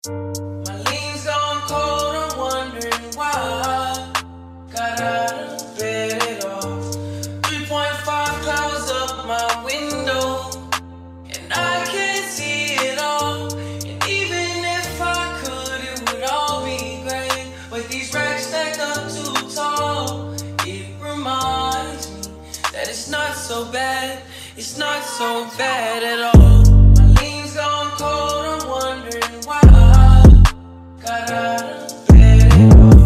My lean's gone cold, I'm wondering why. Got out of bed at all. 3.5 clouds up my window, and I can't see it all. And even if I could, it would all be great. But these racks stack up too tall. It reminds me that it's not so bad. It's not so bad at all. My lean's gone cold, I'm wondering why. Got out of bed at all.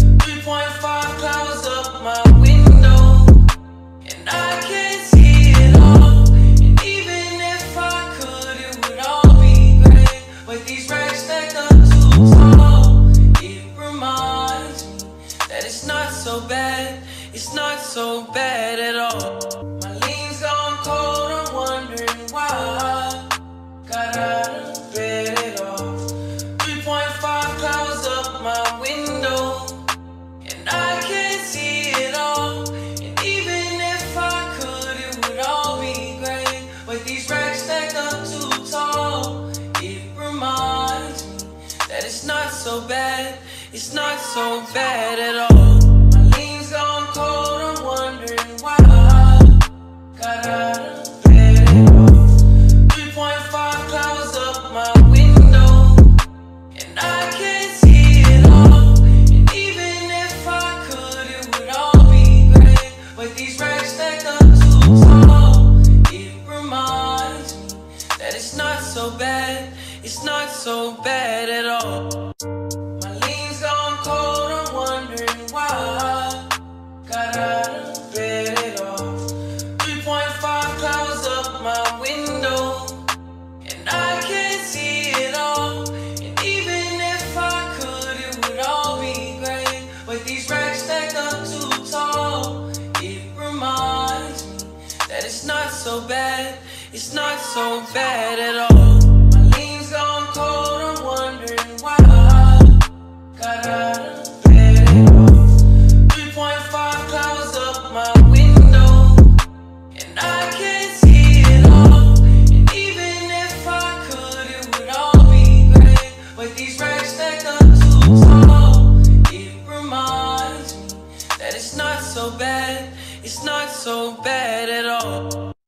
3.5 clouds up my window, and I can't see it all. And even if I could, it would all be great. But these racks stack up too tall. It reminds me that it's not so bad. It's not so bad at all. My lean's gone cold, I'm wondering why. Got out of bed at all. 3.5 clouds up my window, and I can't see it all. And even if I could, it would all be great. But these racks stack up too tall. It reminds me that it's not so bad. It's not so bad at all. My lean's gone cold, I'm wondering why. Got out of bed at all. 3.5 clouds up my window, and I can't see it all. And even if I could, it would all be great. But these racks stack up too tall. It reminds me that it's not so bad. It's not so bad at all. My lean's gone cold, I'm wondering why. Got out of bed at all. 3.5 clouds up my window, and I can't see it all. And even if I could, it would all be great. But these racks stack up too tall. It reminds me that it's not so bad. It's not so bad at all. My lean's gone cold, I'm wondering why. Got out of bed at all. 3.5 clouds up my window, and I can't see it all. And even if I could, it would all be great. But these racks stack up too tall. It reminds me that it's not so bad. It's not so bad at all.